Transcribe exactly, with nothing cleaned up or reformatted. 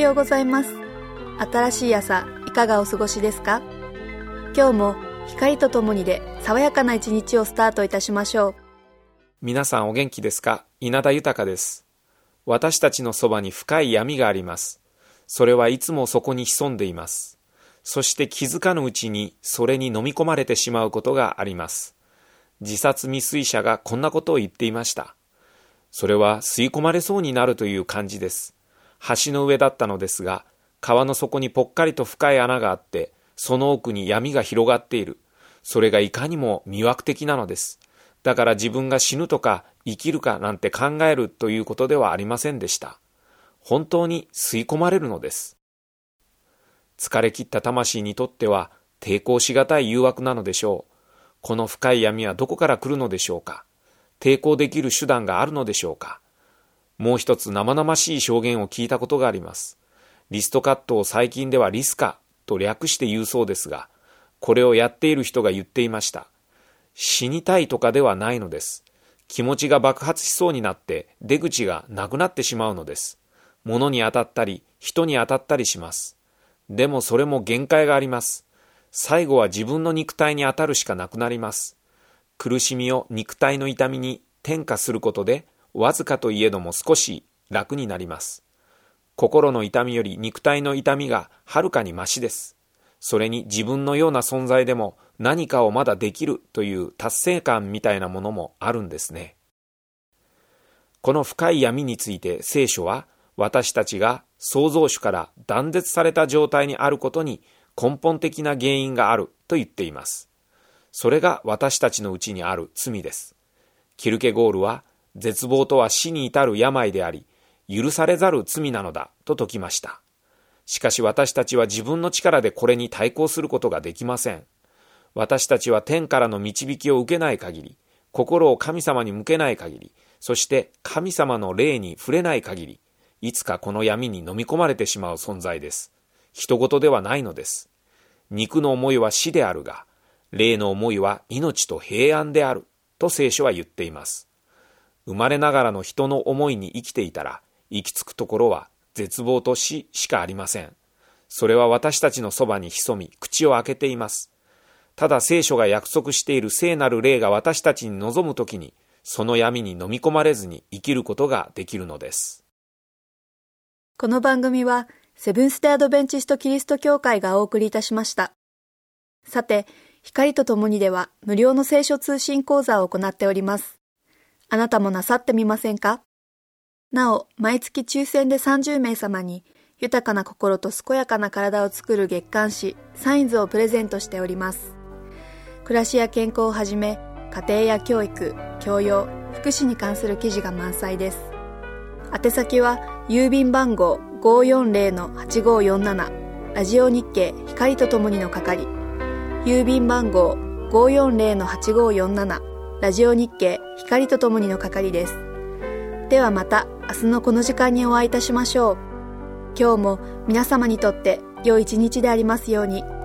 ようございます。新しい朝、いかがお過ごしですか？今日も光とともにで爽やかな一日をスタートいたしましょう。 皆さんお元気ですか？稲田豊です。私たちのそばに深い闇があります。それはいつもそこに潜んでいます。そして気づかぬうちにそれに飲み込まれてしまうことがあります。自殺未遂者がこんなことを言っていました。それは吸い込まれそうになるという感じです。橋の上だったのですが、川の底にぽっかりと深い穴があって、その奥に闇が広がっている。それがいかにも魅惑的なのです。だから自分が死ぬとか生きるかなんて考えるということではありませんでした。本当に吸い込まれるのです。疲れ切った魂にとっては抵抗しがたい誘惑なのでしょう。この深い闇はどこから来るのでしょうか。抵抗できる手段があるのでしょうか。もう一つ生々しい証言を聞いたことがあります。リストカットを最近ではリスカと略して言うそうですが、これをやっている人が言っていました。死にたいとかではないのです。気持ちが爆発しそうになって出口がなくなってしまうのです。物に当たったり人に当たったりします。でもそれも限界があります。最後は自分の肉体に当たるしかなくなります。苦しみを肉体の痛みに転化することで、わずかといえども少し楽になります。心の痛みより肉体の痛みがはるかにましです。それに自分のような存在でも何かをまだできるという達成感みたいなものもあるんですね。この深い闇について聖書は、私たちが創造主から断絶された状態にあることに根本的な原因があると言っています。それが私たちのうちにある罪です。キルケゴールは、絶望とは死に至る病であり、許されざる罪なのだと説きました。しかし私たちは自分の力でこれに対抗することができません。私たちは天からの導きを受けない限り、心を神様に向けない限り、そして神様の霊に触れない限り、いつかこの闇に飲み込まれてしまう存在です。人事ではないのです。肉の思いは死であるが、霊の思いは命と平安であると聖書は言っています。生まれながらの人の思いに生きていたら、行き着くところは絶望と死しかありません。それは私たちのそばに潜み、口を開けています。ただ聖書が約束している聖なる霊が私たちに望むときに、その闇に飲み込まれずに生きることができるのです。 この番組は、セブンステアドベンチストキリスト教会がお送りいたしました。さて、光とともにでは無料の聖書通信講座を行っております。あなたもなさってみませんか？なお、毎月抽選でさんじゅうめいさまに豊かな心と健やかな体を作る月刊誌サインズをプレゼントしております。暮らしや健康をはじめ、家庭や教育、教養、福祉に関する記事が満載です。宛先は郵便番号 ごーよんぜろのはちごーよんなな ラジオ日経光とともにの係、郵便番号 ごーよんぜろのはちごーよんなな ラジオ日経光とともにの係です。ではまた明日のこの時間にお会いいたしましょう。今日も皆様にとって良い一日でありますように。